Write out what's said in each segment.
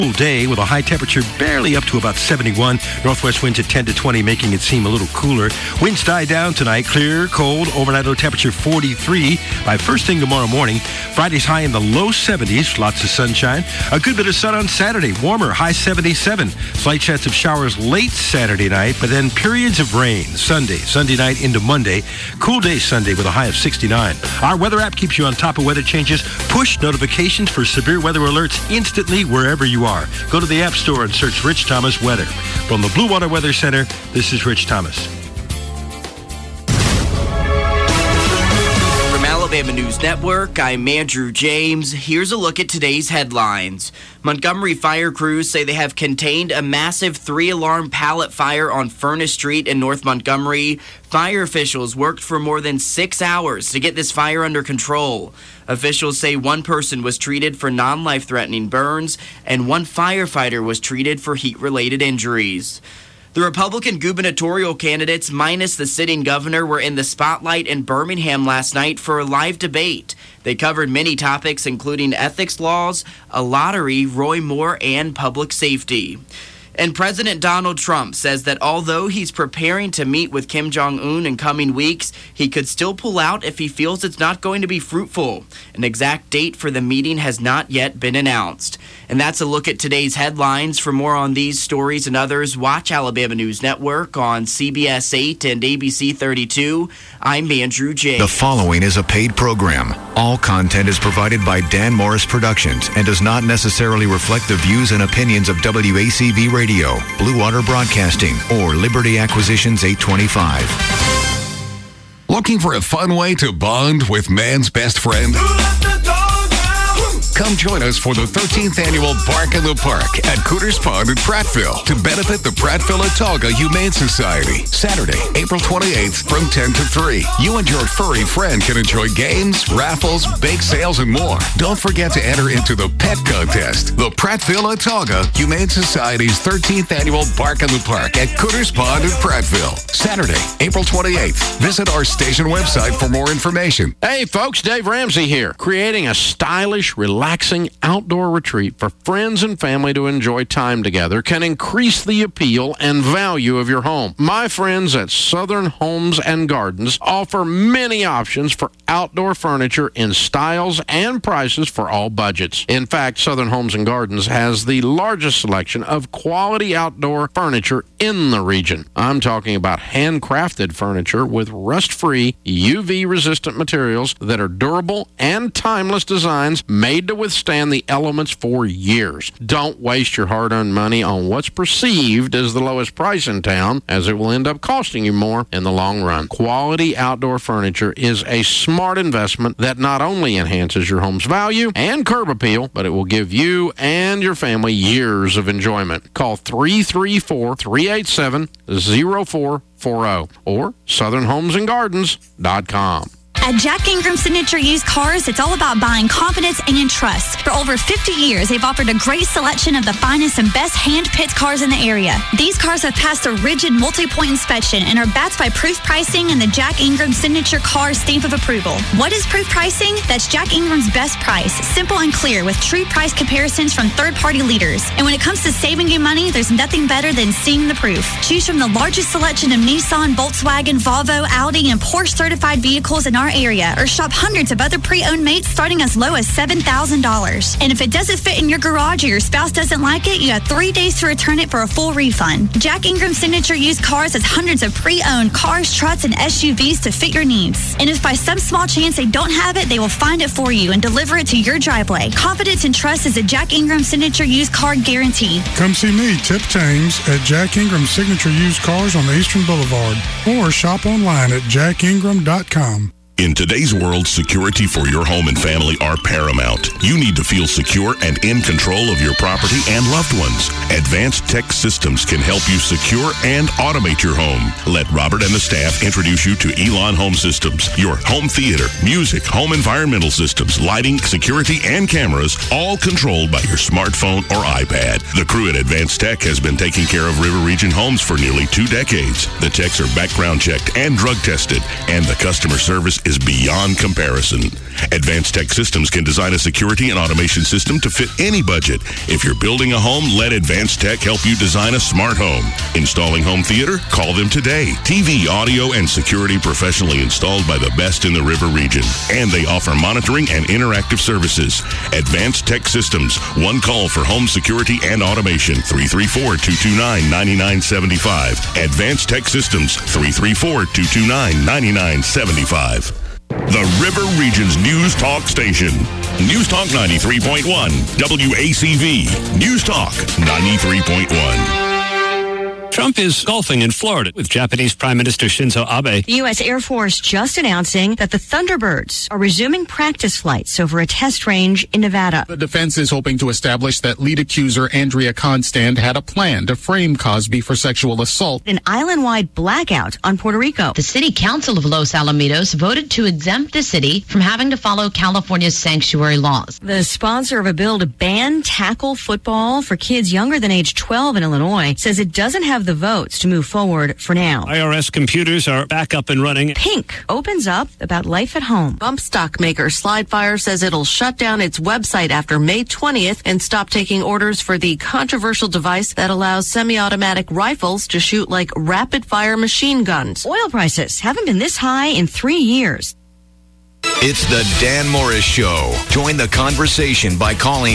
Day with a high temperature barely up to about 71. Northwest winds at 10 to 20, making it seem a little cooler. Winds die down tonight. Clear, cold, overnight low temperature 43 by first thing tomorrow morning. Friday's high in the low 70s. Lots of sunshine. A good bit of sun on Saturday. Warmer, high 77. Slight chance of showers late Saturday night, but then periods of rain Sunday night into Monday. Cool day Sunday with a high of 69. Our weather app keeps you on top of weather changes. Push notifications for severe weather alerts instantly wherever you are. Go to the App Store and search Rich Thomas Weather. From the Blue Water Weather Center, this is Rich Thomas. From Alabama News Network, I'm Andrew James. Here's a look at today's headlines. Montgomery fire crews say they have contained a massive 3-alarm pallet fire on Furnace Street in North Montgomery. Fire officials worked for more than 6 hours to get this fire under control. Officials say one person was treated for non-life-threatening burns and one firefighter was treated for heat-related injuries. The Republican gubernatorial candidates minus the sitting governor were in the spotlight in Birmingham last night for a live debate. They covered many topics including ethics laws, a lottery, Roy Moore, and public safety. And President Donald Trump says that although he's preparing to meet with Kim Jong-un in coming weeks, he could still pull out if he feels it's not going to be fruitful. An exact date for the meeting has not yet been announced. And that's a look at today's headlines. For more on these stories and others, watch Alabama News Network on CBS 8 and ABC 32. I'm Andrew J. The following is a paid program. All content is provided by Dan Morris Productions and does not necessarily reflect the views and opinions of WACV Radio, Blue Water Broadcasting, or Liberty Acquisitions 825. Looking for a fun way to bond with man's best friend? Come join us for the 13th annual Bark in the Park at Cooters Pond in Prattville to benefit the Prattville-Autauga Humane Society. Saturday, April 28th from 10 to 3. You and your furry friend can enjoy games, raffles, bake sales, and more. Don't forget to enter into the pet contest. The Prattville-Autauga Humane Society's 13th annual Bark in the Park at Cooters Pond in Prattville. Saturday, April 28th. Visit our station website for more information. Hey folks, Dave Ramsey here. Creating a stylish, relaxing outdoor retreat for friends and family to enjoy time together can increase the appeal and value of your home. My friends at Southern Homes and Gardens offer many options for outdoor furniture in styles and prices for all budgets. In fact, Southern Homes and Gardens has the largest selection of quality outdoor furniture in the region. I'm talking about handcrafted furniture with rust-free, UV-resistant materials that are durable and timeless designs made to withstand the elements for years. Don't waste your hard-earned money on what's perceived as the lowest price in town, as it will end up costing you more in the long run. Quality outdoor furniture is a smart investment that not only enhances your home's value and curb appeal, but it will give you and your family years of enjoyment. Call 334-387-0440 or southernhomesandgardens.com. At Jack Ingram Signature Used Cars, it's all about buying confidence and trust. For over 50 years, they've offered a great selection of the finest and best hand-picked cars in the area. These cars have passed a rigid multi-point inspection and are backed by proof pricing and the Jack Ingram Signature Car stamp of approval. What is proof pricing? That's Jack Ingram's best price, simple and clear with true price comparisons from third-party leaders. And when it comes to saving you money, there's nothing better than seeing the proof. Choose from the largest selection of Nissan, Volkswagen, Volvo, Audi, and Porsche certified vehicles in our area, or shop hundreds of other pre-owned mates starting as low as $7,000. And if it doesn't fit in your garage or your spouse doesn't like it, you have 3 days to return it for a full refund. Jack Ingram Signature Used Cars has hundreds of pre-owned cars, trucks, and SUVs to fit your needs. And if by some small chance they don't have it, they will find it for you and deliver it to your driveway. Confidence and trust is a Jack Ingram Signature Used Car guarantee. Come see me, Tip James, at Jack Ingram Signature Used Cars on the Eastern Boulevard, or shop online at jackingram.com. In today's world, security for your home and family are paramount. You need to feel secure and in control of your property and loved ones. Advanced Tech Systems can help you secure and automate your home. Let Robert and the staff introduce you to Elon Home Systems, your home theater, music, home environmental systems, lighting, security, and cameras, all controlled by your smartphone or iPad. The crew at Advanced Tech has been taking care of River Region homes for nearly 2 decades. The techs are background checked and drug tested, and the customer service is beyond comparison. Advanced Tech Systems can design a security and automation system to fit any budget. If you're building a home, let Advanced Tech help you design a smart home. Installing home theater? Call them today. TV, audio, and security professionally installed by the best in the River region. And they offer monitoring and interactive services. Advanced Tech Systems. One call for home security and automation. 334-229-9975. Advanced Tech Systems. 334-229-9975. The River Region's News Talk station. News Talk 93.1. WACV. News Talk 93.1. Trump is golfing in Florida with Japanese Prime Minister Shinzo Abe. The U.S. Air Force just announcing that the Thunderbirds are resuming practice flights over a test range in Nevada. The defense is hoping to establish that lead accuser Andrea Constand had a plan to frame Cosby for sexual assault. An island-wide blackout on Puerto Rico. The City Council of Los Alamitos voted to exempt the city from having to follow California's sanctuary laws. The sponsor of a bill to ban tackle football for kids younger than age 12 in Illinois says it doesn't have the votes to move forward for now. IRS computers are back up and running. Pink opens up about life at home. Bump stock maker Slidefire says it'll shut down its website after May 20th and stop taking orders for the controversial device that allows semi-automatic rifles to shoot like rapid-fire machine guns. Oil prices haven't been this high in 3 years. It's the Dan Morris Show. Join the conversation by calling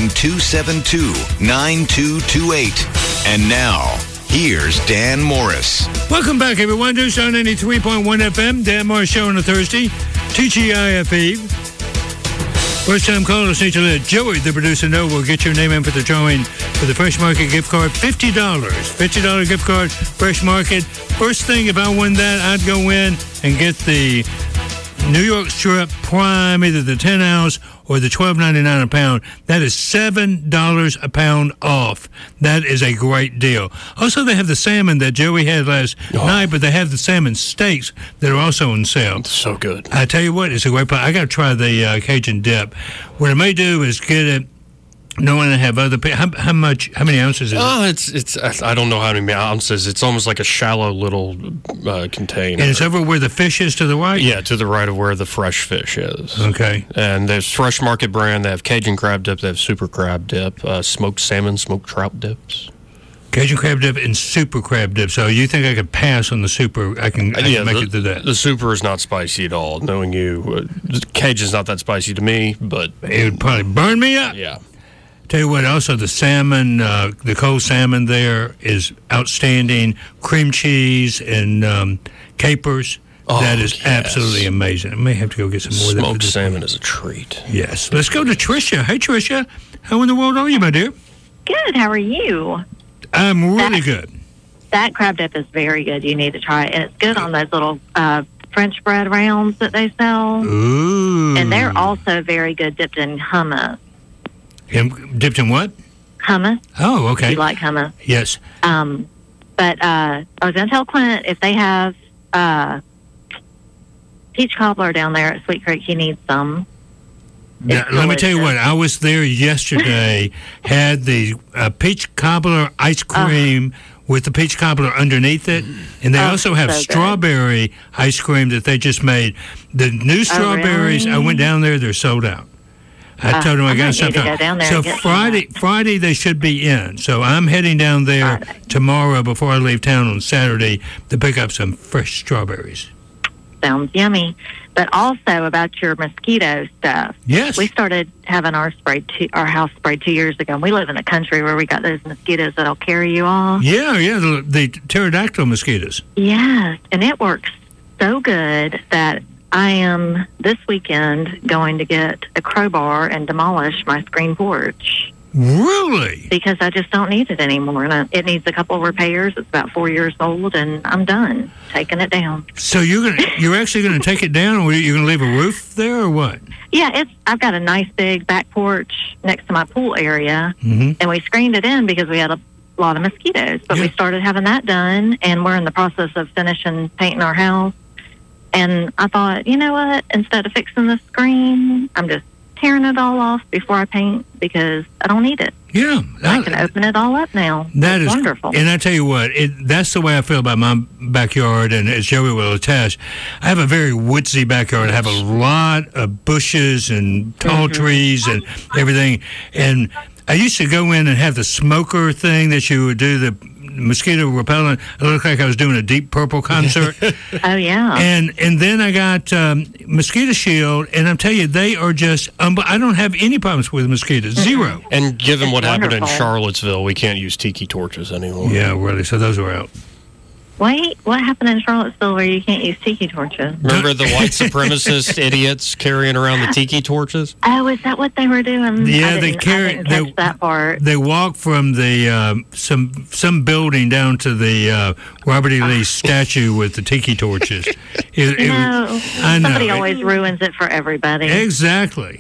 272-9228. And now, here's Dan Morris. Welcome back, everyone. News Show 93.1 FM. Dan Morris Show on a Thursday. TGIFE. First time callers need to let Joey, the producer, know. We'll get your name in for the drawing for the Fresh Market gift card. $50. $50 gift card, Fresh Market. First thing, if I win that, I'd go in and get the New York Strip Prime, either the 10 ounce or the $12.99 a pound. That is $7 a pound off. That is a great deal. Also, they have the salmon that Joey had last night, but they have the salmon steaks that are also on sale. It's so good. I tell you what, it's a great price. I got to try the Cajun dip. What I may do is get it. No one have other. How many ounces is it? It's. I don't know how many ounces. It's almost like a shallow little container. And it's over where the fish is to the right. Yeah, to the right of where the fresh fish is. Okay. And there's Fresh Market brand. They have Cajun crab dip. They have super crab dip. Smoked salmon, smoked trout dips. Cajun crab dip and super crab dip. So you think I could pass on the super? I can make it to that. The super is not spicy at all. Knowing you, Cajun's not that spicy to me, but it would probably burn me up. Yeah. Tell you what, also the salmon, the cold salmon there is outstanding. Cream cheese and capers. That is absolutely amazing. I may have to go get some more of that. Smoked salmon is a treat. Yes. Let's go to Tricia. Hey, Tricia. How in the world are you, my dear? Good. How are you? I'm really good. That crab dip is very good. You need to try it. And it's good on those little French bread rounds that they sell. Ooh. And they're also very good dipped in hummus. Dipped in what? Hummus. Oh, okay. You like hummus? Yes. But I was going to tell Clint, if they have peach cobbler down there at Sweet Creek, he needs some. Now, let me tell you what, I was there yesterday, had the peach cobbler ice cream with the peach cobbler underneath it, and they also have strawberry ice cream that they just made. The new strawberries, really? I went down there, they're sold out. I told them I got something. So Friday they should be in. So I'm heading down there tomorrow before I leave town on Saturday to pick up some fresh strawberries. Sounds yummy. But also about your mosquito stuff. Yes. We started having our house sprayed 2 years ago. And we live in the country where we got those mosquitoes that'll carry you off. Yeah, the pterodactyl mosquitoes. Yes, and it works so good that I am this weekend going to get a crowbar and demolish my screen porch. Really? Because I just don't need it anymore. And it needs a couple of repairs. It's about 4 years old, and I'm done taking it down. So you're actually going to take it down, or you're going to leave a roof there, or what? Yeah, I've got a nice big back porch next to my pool area, and we screened it in because we had a lot of mosquitoes. But we started having that done, and we're in the process of finishing painting our house. And I thought, you know what? Instead of fixing the screen, I'm just tearing it all off before I paint because I don't need it. Yeah. I can open it all up now. That is wonderful. And I tell you what, that's the way I feel about my backyard, and as Joey will attest, I have a very woodsy backyard. I have a lot of bushes and tall trees and everything. And I used to go in and have the smoker thing that you would do, the mosquito repellent. It looked like I was doing a Deep Purple concert. Oh, yeah. And then I got Mosquito Shield, and I'm telling you, they are just, I don't have any problems with mosquitoes. Zero. And given what happened in wonderful. Charlottesville, we can't use tiki torches anymore. Yeah, really. So those are out. Wait, what happened in Charlottesville where you can't use tiki torches? Remember the white supremacist idiots carrying around the tiki torches? Oh, is that what they were doing? Yeah, I they didn't catch that part. They walk from the some building down to the Robert E. Lee statue with the tiki torches. I know. Somebody always ruins it for everybody. Exactly.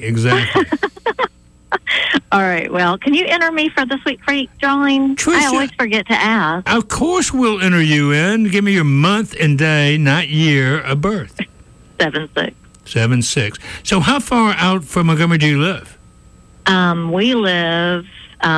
All right, well, can you enter me for the Sweet Creek drawing? Tricia, I always forget to ask. Of course we'll enter you in. Give me your month and day, not year, of birth. 7-6. 7-6. So how far out from Montgomery do you live? We live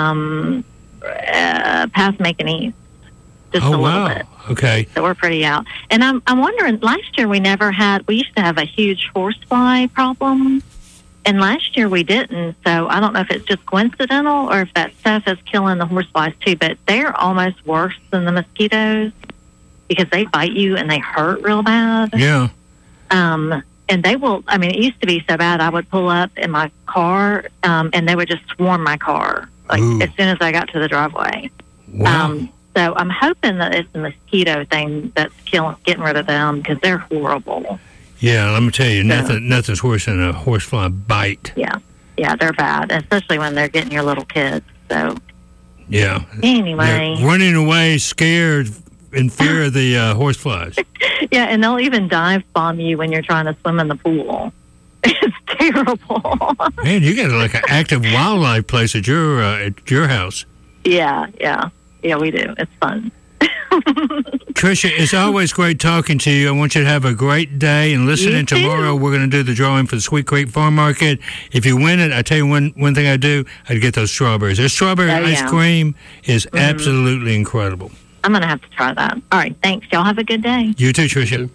past Macon East. Just a little bit. Okay. So we're pretty out. And I'm wondering, last year we used to have a huge horsefly problem. And last year we didn't, so I don't know if it's just coincidental or if that stuff is killing the horseflies too, but they're almost worse than the mosquitoes because they bite you and they hurt real bad. Yeah. And they will, it used to be so bad I would pull up in my car and they would just swarm my car, as soon as I got to the driveway. Wow. So I'm hoping that it's the mosquito thing that's getting rid of them because they're horrible. Yeah, let me tell you, nothing's worse than a horsefly bite. Yeah, they're bad, especially when they're getting your little kids. So, yeah. Anyway, they're running away, scared, in fear of the horseflies. Yeah, and they'll even dive bomb you when you're trying to swim in the pool. It's terrible. Man, you got like an active wildlife place at your house. Yeah, we do. It's fun. Tricia, it's always great talking to you. I want you to have a great day. And listen in tomorrow, we're going to do the drawing for the Sweet Creek Farm Market. If you win it, I tell you one thing I do, I'd get those strawberries. Their strawberry ice cream is absolutely incredible. I'm going to have to try that. All right, thanks. Y'all have a good day. You too, Tricia.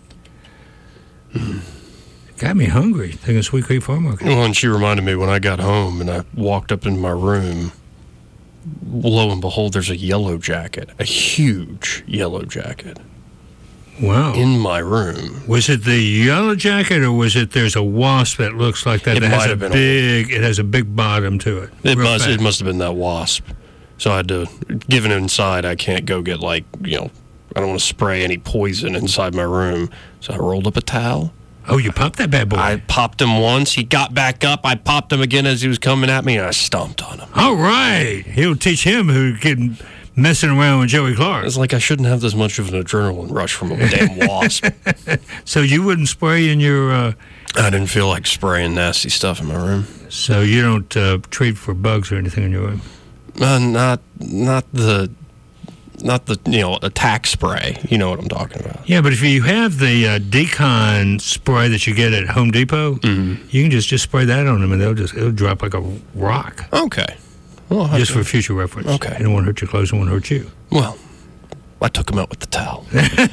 Got me hungry thinking Sweet Creek Farm Market. Well, and she reminded me when I got home and I walked up into my room, lo and behold, there's a yellow jacket, a huge yellow jacket. Wow. In my room. Was it the yellow jacket, or was it there's a wasp that looks like that? It has a big bottom to it. It must have been that wasp. So I had to, given inside, I can't go get I don't want to spray any poison inside my room. So I rolled up a towel. Oh, you popped that bad boy? I popped him once. He got back up. I popped him again as he was coming at me, and I stomped on him. All right. He'll teach him who's getting messing around with Joey Clark. It's like I shouldn't have this much of an adrenaline rush from a damn wasp. So you wouldn't spray in your... I didn't feel like spraying nasty stuff in my room. So you don't treat for bugs or anything in your room? Not the attack spray. You know what I'm talking about. Yeah, but if you have the Decon spray that you get at Home Depot, you can just spray that on them, and it'll drop like a rock. Okay. Well, just for future reference. Okay. It won't hurt your clothes, it won't hurt you. Well, I took him out with the towel.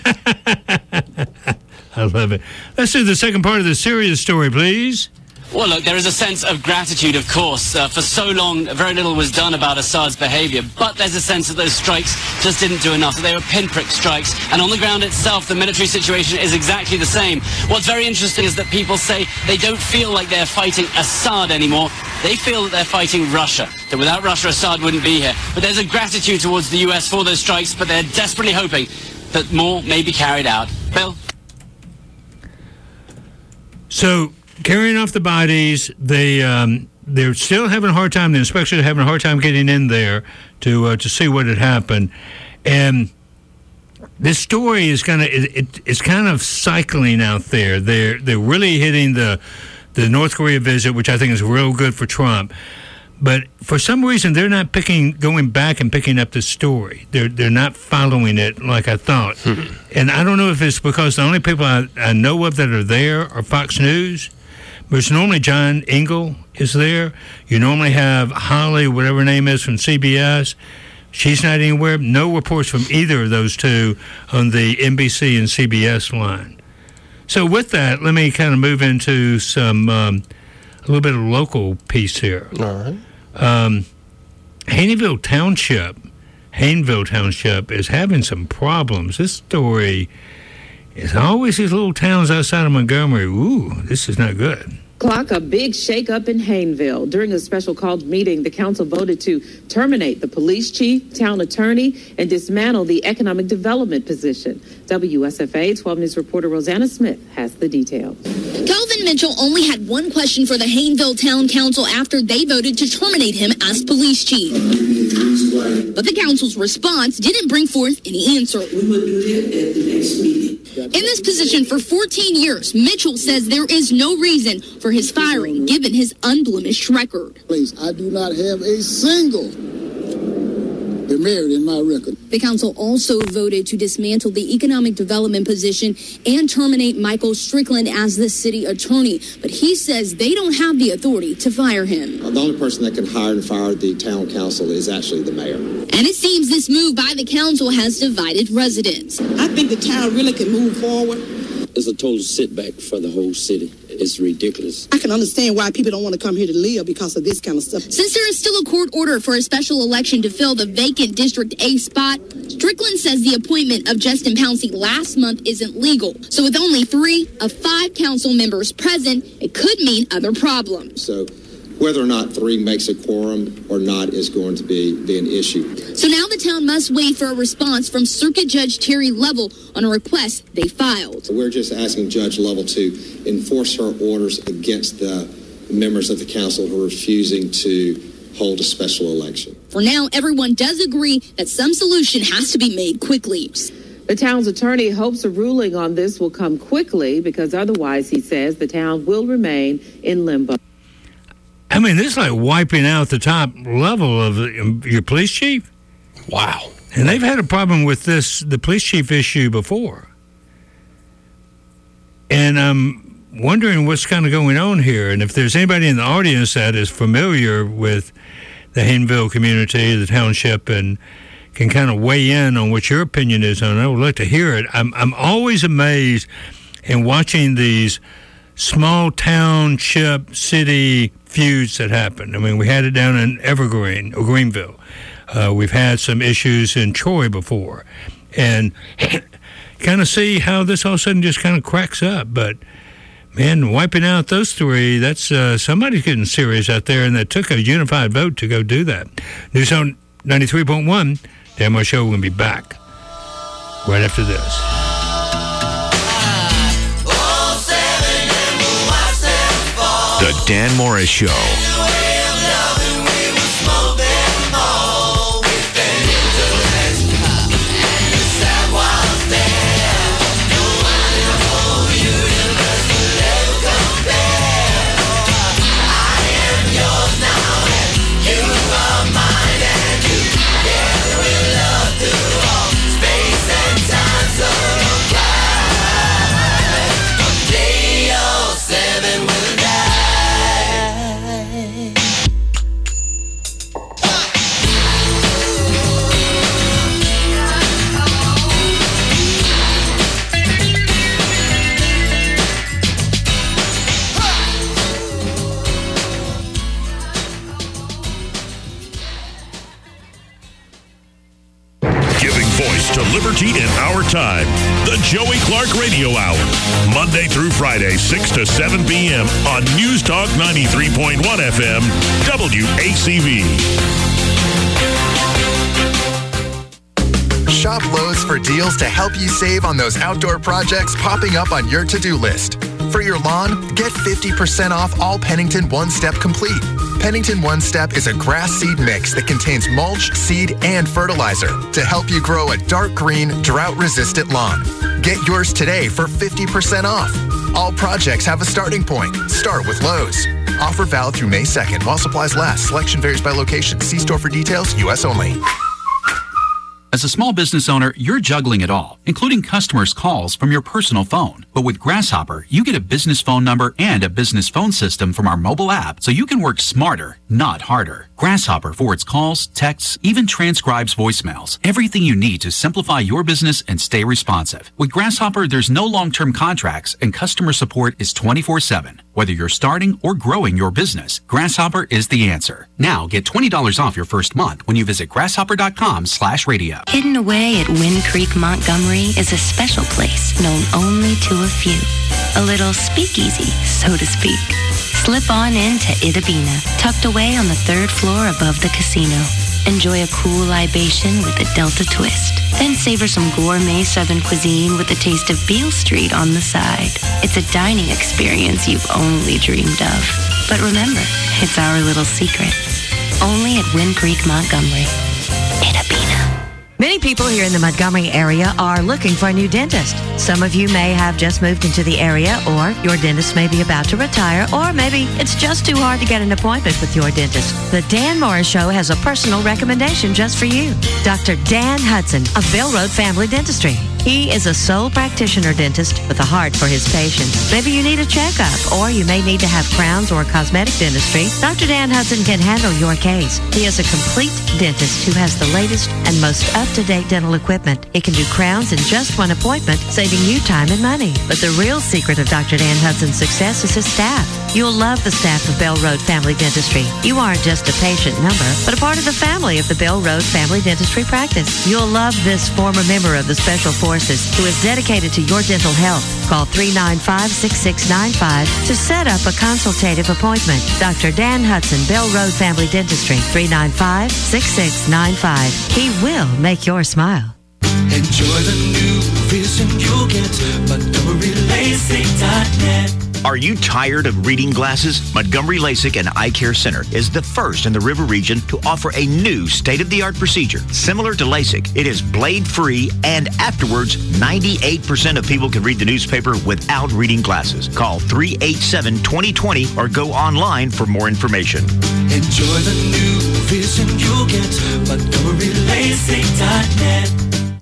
I love it. Let's do the second part of the serious story, please. Well, look, there is a sense of gratitude, of course. For so long, very little was done about Assad's behavior, but there's a sense that those strikes just didn't do enough, that they were pinprick strikes. And on the ground itself, the military situation is exactly the same. What's very interesting is that people say they don't feel like they're fighting Assad anymore. They feel that they're fighting Russia, that without Russia, Assad wouldn't be here. But there's a gratitude towards the U.S. for those strikes, but they're desperately hoping that more may be carried out. Bill? So... carrying off the bodies, they're still having a hard time. The inspectors are having a hard time getting in there to see what had happened, and this story is it's kind of cycling out there. They're really hitting the North Korea visit, which I think is real good for Trump. But for some reason, they're not going back and picking up the story. They're not following it like I thought, and I don't know if it's because the only people I know of that are there are Fox News. which normally John Engel is there. You normally have Holly, whatever her name is, from CBS. She's not anywhere. No reports from either of those two on the NBC and CBS line. So with that, let me kind of move into some a little bit of local piece here. All right. Hayneville Township is having some problems. This story is always these little towns outside of Montgomery. Ooh, this is not good. Clock a big shakeup in Hayneville. During a special called meeting, the council voted to terminate the police chief, town attorney, and dismantle the economic development position. WSFA 12 News reporter Rosanna Smith has the details. Calvin Mitchell only had one question for the Hayneville Town Council after they voted to terminate him as police chief. But the council's response didn't bring forth any answer. We will do that at the next meeting. In this position for 14 years, Mitchell says there is no reason for his firing, given his unblemished record. Please, I do not have a single demerit in my record. The council also voted to dismantle the economic development position and terminate Michael Strickland as the city attorney. But he says they don't have the authority to fire him. The only person that can hire and fire the town council is actually the mayor. And it seems this move by the council has divided residents. I think the town really can move forward. It's a total setback for the whole city. It's ridiculous. I can understand why people don't want to come here to live because of this kind of stuff. Since there is still a court order for a special election to fill the vacant District A spot, Strickland says the appointment of Justin Pouncey last month isn't legal. So with only 3 of 5 council members present, it could mean other problems. So whether or not 3 makes a quorum or not is going to be an issue. So now the town must wait for a response from Circuit Judge Terry Lovell on a request they filed. We're just asking Judge Lovell to enforce her orders against the members of the council who are refusing to hold a special election. For now, everyone does agree that some solution has to be made quickly. The town's attorney hopes a ruling on this will come quickly because otherwise, he says, the town will remain in limbo. I mean, this is like wiping out the top level of your police chief. Wow. And they've had a problem with the police chief issue before. And I'm wondering what's kind of going on here. And if there's anybody in the audience that is familiar with the Hayneville community, the township, and can kind of weigh in on what your opinion is on it, I would like to hear it. I'm always amazed in watching these small township city feuds that happen. I mean, we had it down in Evergreen or Greenville. We've had some issues in Troy before, and kind of see how this all of a sudden just kind of cracks up. But man, wiping out those 3, that's somebody's getting serious out there, and that took a unified vote to go do that. News on 93.1, Dan Moore Show. We're going to be back right after this. The Dan Morris Show. Liberty in our time. The Joey Clark Radio Hour. Monday through Friday, 6 to 7 p.m. on News Talk 93.1 FM, WACV. Shop Lowe's for deals to help you save on those outdoor projects popping up on your to-do list. For your lawn, get 50% off all Pennington One Step Complete. Pennington One Step is a grass seed mix that contains mulch, seed, and fertilizer to help you grow a dark green, drought-resistant lawn. Get yours today for 50% off. All projects have a starting point. Start with Lowe's. Offer valid through May 2nd while supplies last. Selection varies by location. See store for details. U.S. only. As a small business owner, you're juggling it all, including customers' calls from your personal phone. But with Grasshopper, you get a business phone number and a business phone system from our mobile app, so you can work smarter, not harder. Grasshopper forwards calls, texts, even transcribes voicemails. Everything you need to simplify your business and stay responsive. With Grasshopper, there's no long-term contracts, and customer support is 24/7. Whether you're starting or growing your business, Grasshopper is the answer. Now, get $20 off your first month when you visit grasshopper.com/radio. Hidden away at Wind Creek, Montgomery is a special place known only to a few. A little speakeasy, so to speak. Slip on into Itabina, tucked away on the 3rd floor above the casino. Enjoy a cool libation with a Delta twist. Then savor some gourmet Southern cuisine with a taste of Beale Street on the side. It's a dining experience you've only dreamed of. But remember, it's our little secret. Only at Wind Creek, Montgomery. Many people here in the Montgomery area are looking for a new dentist. Some of you may have just moved into the area, or your dentist may be about to retire, or maybe it's just too hard to get an appointment with your dentist. The Dan Morris Show has a personal recommendation just for you. Dr. Dan Hudson of Bell Road Family Dentistry. He is a sole practitioner dentist with a heart for his patients. Maybe you need a checkup, or you may need to have crowns or cosmetic dentistry. Dr. Dan Hudson can handle your case. He is a complete dentist who has the latest and most up-to-date dental equipment. He can do crowns in just one appointment, saving you time and money. But the real secret of Dr. Dan Hudson's success is his staff. You'll love the staff of Bell Road Family Dentistry. You aren't just a patient number, but a part of the family of the Bell Road Family Dentistry practice. You'll love this former member of the Special Forces who is dedicated to your dental health. Call 395-6695 to set up a consultative appointment. Dr. Dan Hudson, Bell Road Family Dentistry, 395-6695. He will make your smile. Enjoy the new vision you'll get. MontgomeryLASIK.net. Are you tired of reading glasses? Montgomery LASIK and Eye Care Center is the first in the River region to offer a new state-of-the-art procedure. Similar to LASIK, it is blade-free, and afterwards, 98% of people can read the newspaper without reading glasses. Call 387-2020 or go online for more information. Enjoy the new vision you'll get. MontgomeryLASIK.net.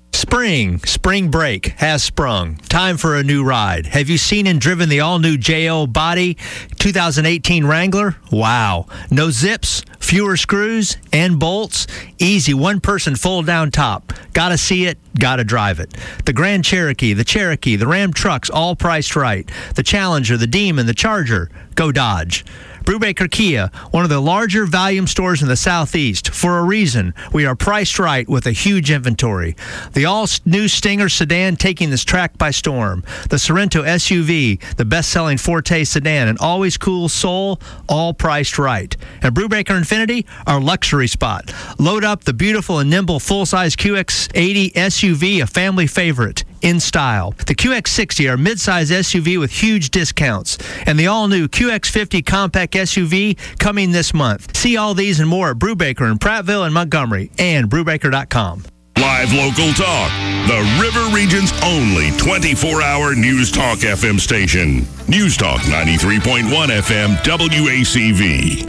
Spring break has sprung. Time for a new ride. Have you seen and driven the all-new JL Body 2018 Wrangler? Wow. No zips, fewer screws and bolts. Easy one-person fold-down top. Gotta see it, gotta drive it. The Grand Cherokee, the Ram trucks, all priced right. The Challenger, the Demon, the Charger. Go Dodge. Brubaker Kia, one of the larger volume stores in the Southeast. For a reason, we are priced right with a huge inventory. The all-new Stinger sedan taking this track by storm. The Sorento SUV, the best-selling Forte sedan, and always cool Soul, all priced right. And Brubaker Infinity, our luxury spot. Load up the beautiful and nimble full-size QX80 SUV, a family favorite. In style. The QX60, our midsize SUV with huge discounts. And the all-new QX50 compact SUV coming this month. See all these and more at Brubaker in Prattville and Montgomery and Brubaker.com. Live local talk. The River Region's only 24-hour News Talk FM station. News Talk 93.1 FM WACV.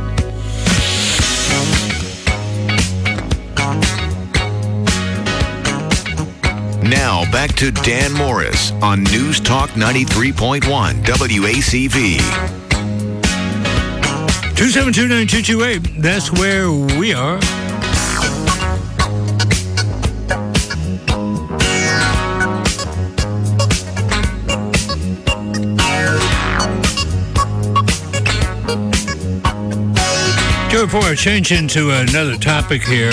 Now, back to Dan Morris on News Talk 93.1 WACV. 272-9228. That's where we are. Before I change into another topic here,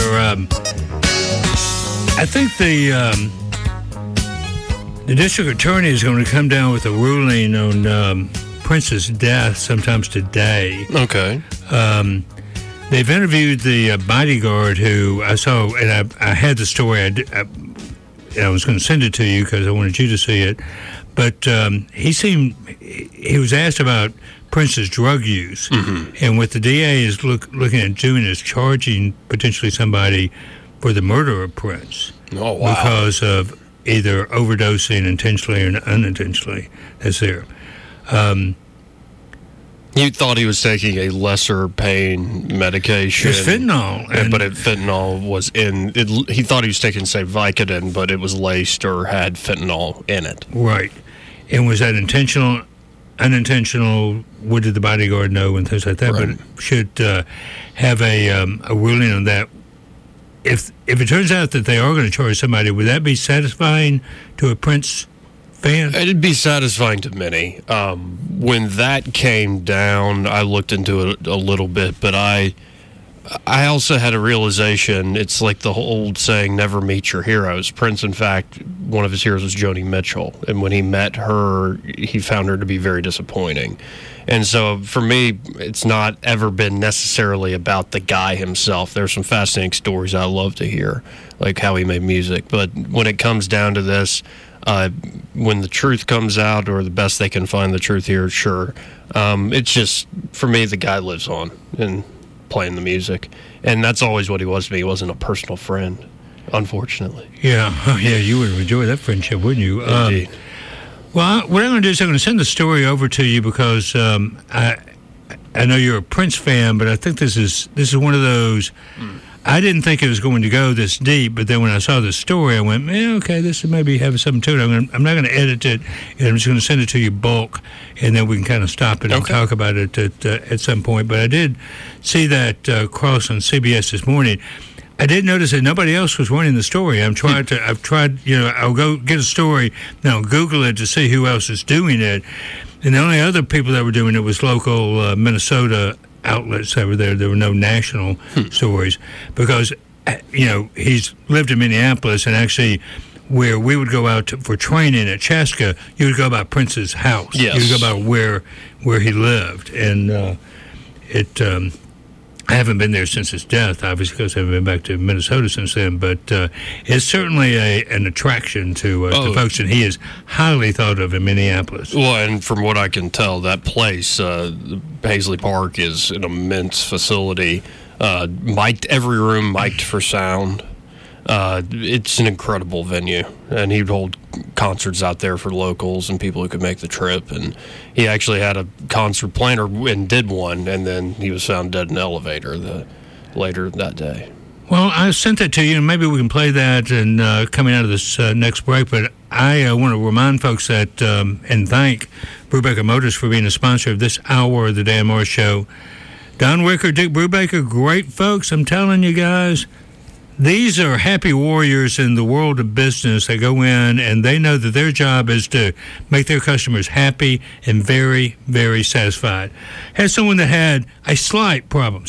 I think the district attorney is going to come down with a ruling on Prince's death sometimes today. Okay. They've interviewed the bodyguard who I saw, and I had the story. I was going to send it to you because I wanted you to see it. But he was asked about Prince's drug use. Mm-hmm. And what the DA is looking at doing is charging potentially somebody for the murder of Prince. Oh, wow. Because of either overdosing intentionally or unintentionally. That's there. He thought he was taking a lesser pain medication. It's fentanyl. But fentanyl was in it. He thought he was taking, say, Vicodin, but it was laced or had fentanyl in it. Right. And was that intentional, unintentional? What did the bodyguard know and things like that? Right. But should have a ruling on that. If it turns out that they are going to charge somebody, would that be satisfying to a Prince fan? It'd be satisfying to many. When that came down, I looked into it a little bit, but I also had a realization. It's like the old saying, never meet your heroes. Prince, in fact, one of his heroes was Joni Mitchell, and when he met her, he found her to be very disappointing. And so for me, it's not ever been necessarily about the guy himself. There's some fascinating stories I love to hear, like how he made music. But when it comes down to this, when the truth comes out, or the best they can find the truth here, sure. It's just, for me, the guy lives on and playing the music. And that's always what he was to me. He wasn't a personal friend, unfortunately. Yeah, you would enjoy that friendship, wouldn't you? Indeed. Well, what I'm going to do is I'm going to send the story over to you because I know you're a Prince fan, but I think this is one of those. I didn't think it was going to go this deep, but then when I saw the story, I went, okay, this maybe have something to it. I'm not going to edit it, and I'm just going to send it to you bulk, and then we can kind of stop it and talk about it at some point. But I did see that cross on CBS this morning. I did notice that nobody else was running the story. I've tried, I'll go get a story, now Google it to see who else is doing it. And the only other people that were doing it was local Minnesota outlets that were there. There were no national stories because, he's lived in Minneapolis, and actually where we would go out for training at Chaska, you would go by Prince's house. Yes. You would go by where he lived. And I haven't been there since his death, obviously, because I haven't been back to Minnesota since then. But it's certainly an attraction to folks, and he is highly thought of in Minneapolis. Well, and from what I can tell, that place, Paisley Park, is an immense facility. Every room mic'd for sound. It's an incredible venue, and he'd hold concerts out there for locals and people who could make the trip. And he actually had a concert planned and did one, and then he was found dead in an elevator later that day. Well, I sent that to you, and maybe we can play that and coming out of this next break. But I want to remind folks that and thank Brubaker Motors for being a sponsor of this hour of the Dan Morris Show. Don Wicker, Dick Brubaker, great folks. I'm telling you guys. These are happy warriors in the world of business that go in and they know that their job is to make their customers happy and very, very satisfied. Had someone that had a slight problem.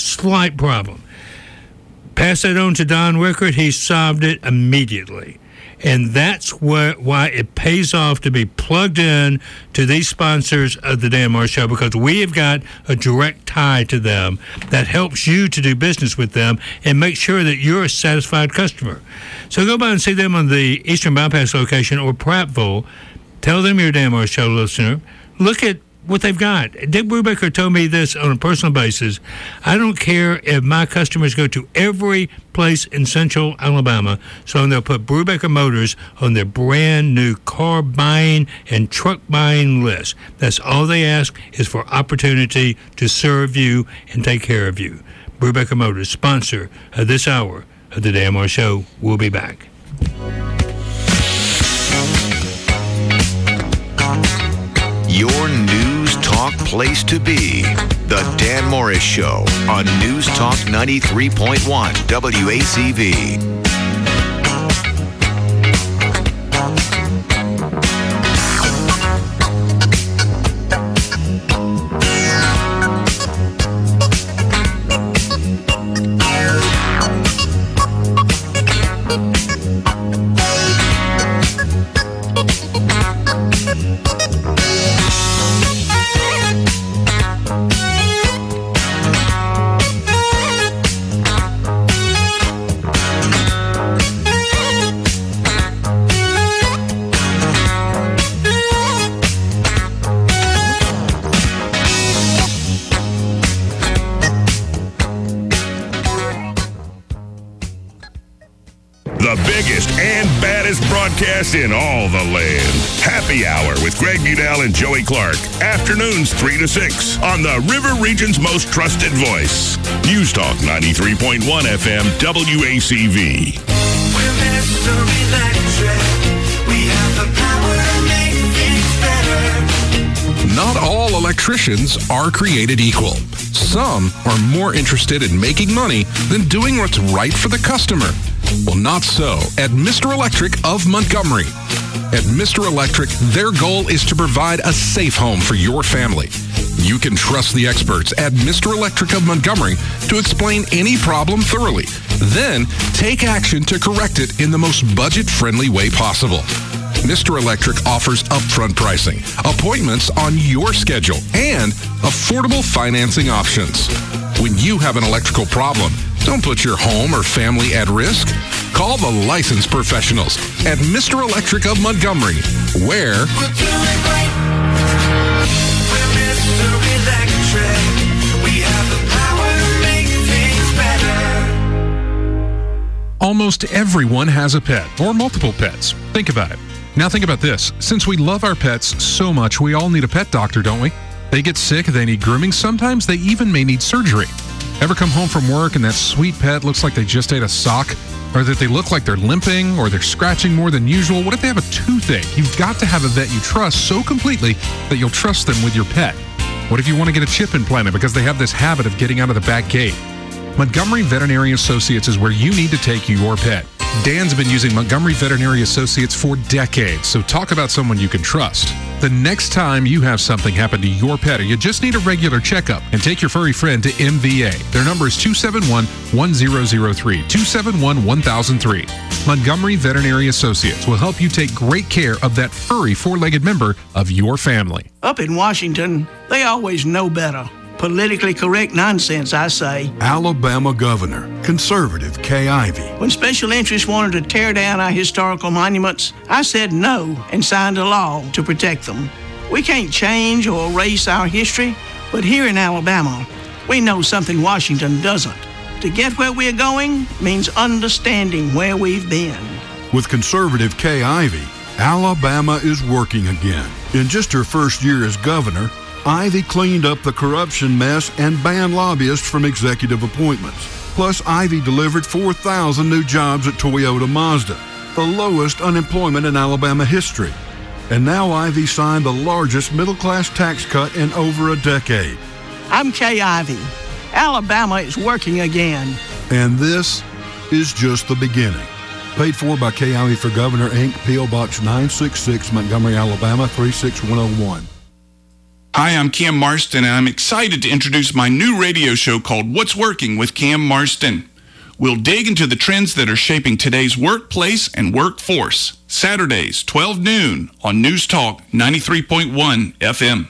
Pass that on to Don Wickert. He solved it immediately. And that's why it pays off to be plugged in to these sponsors of the Dan Morris Show, because we have got a direct tie to them that helps you to do business with them and make sure that you're a satisfied customer. So go by and see them on the Eastern Bypass location or Prattville. Tell them you're a Dan Morris Show listener. Look at what they've got. Dick Brubaker told me this on a personal basis. I don't care if my customers go to every place in Central Alabama, so long they'll put Brubaker Motors on their brand new car buying and truck buying list. That's all they ask, is for opportunity to serve you and take care of you. Brubaker Motors, sponsor of this hour of the Dan Morris Show. We'll be back. Your News Talk place to be. The Dan Morris Show on News Talk 93.1 WACV. The biggest and baddest broadcast in all the land. Happy Hour with Greg Budell and Joey Clark. Afternoons 3 to 6 on the River Region's most trusted voice. News Talk 93.1 FM WACV. We're Mr. Electric. We have the power to make things better. Not all electricians are created equal. Some are more interested in making money than doing what's right for the customer. Well, not so at Mr. Electric of Montgomery. At Mr. Electric, their goal is to provide a safe home for your family. You can trust the experts at Mr. Electric of Montgomery to explain any problem thoroughly. Then take action to correct it in the most budget-friendly way possible. Mr. Electric offers upfront pricing, appointments on your schedule, and affordable financing options. When you have an electrical problem, don't put your home or family at risk. Call the licensed professionals at Mr. Electric of Montgomery, where We'll do it right. We're Mr. Electric. We have the power to make things better. almost everyone has a pet or multiple pets. Think about it. Now think about this. Since we love our pets so much, we all need a pet doctor, don't we? They get sick, they need grooming, sometimes they even may need surgery. Ever come home from work and that sweet pet looks like they just ate a sock? Or that they look like they're limping or they're scratching more than usual? What if they have a toothache? You've got to have a vet you trust so completely that you'll trust them with your pet. What if you want to get a chip implanted because they have this habit of getting out of the back gate? Montgomery Veterinary Associates is where you need to take your pet. Dan's been using Montgomery Veterinary Associates for decades, so talk about someone you can trust. The next time you have something happen to your pet or you just need a regular checkup, and take your furry friend to MVA. Their number is 271-1003, 271-1003. Montgomery Veterinary Associates will help you take great care of that furry four-legged member of your family. Up in Washington, they always know better. Politically correct nonsense, I say. Alabama Governor, conservative Kay Ivey. When special interests wanted to tear down our historical monuments, I said no and signed a law to protect them. We can't change or erase our history, but here in Alabama, we know something Washington doesn't. To get where we're going means understanding where we've been. With conservative Kay Ivey, Alabama is working again. In just her first year as governor, Ivey cleaned up the corruption mess and banned lobbyists from executive appointments. Plus, Ivey delivered 4,000 new jobs at Toyota Mazda, the lowest unemployment in Alabama history. And now Ivey signed the largest middle-class tax cut in over a decade. I'm Kay Ivey. Alabama is working again. And this is just the beginning. Paid for by Kay Ivey for Governor, Inc., P.O. Box 966, Montgomery, Alabama, 36101. Hi, I'm Cam Marston, and I'm excited to introduce my new radio show called What's Working with Cam Marston. We'll dig into the trends that are shaping today's workplace and workforce. Saturdays, 12 noon on News Talk 93.1 FM.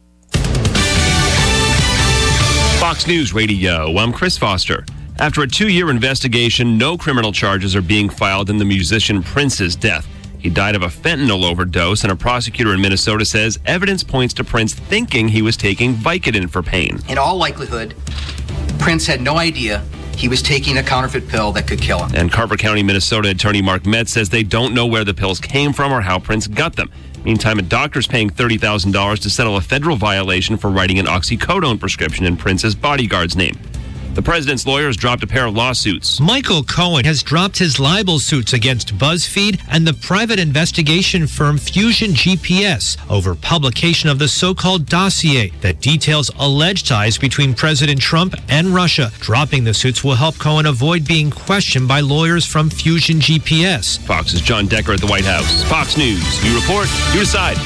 Fox News Radio, I'm Chris Foster. After a 2-year investigation, no criminal charges are being filed in the musician Prince's death. He died of a fentanyl overdose, and a prosecutor in Minnesota says evidence points to Prince thinking he was taking Vicodin for pain. In all likelihood, Prince had no idea he was taking a counterfeit pill that could kill him. And Carver County, Minnesota attorney Mark Metz says they don't know where the pills came from or how Prince got them. Meantime, a doctor's paying $30,000 to settle a federal violation for writing an oxycodone prescription in Prince's bodyguard's name. The president's lawyers dropped a pair of lawsuits. Michael Cohen has dropped his libel suits against BuzzFeed and the private investigation firm Fusion GPS over publication of the so-called dossier that details alleged ties between President Trump and Russia. Dropping the suits will help Cohen avoid being questioned by lawyers from Fusion GPS. Fox's John Decker at the White House. Fox News. You report, you decide.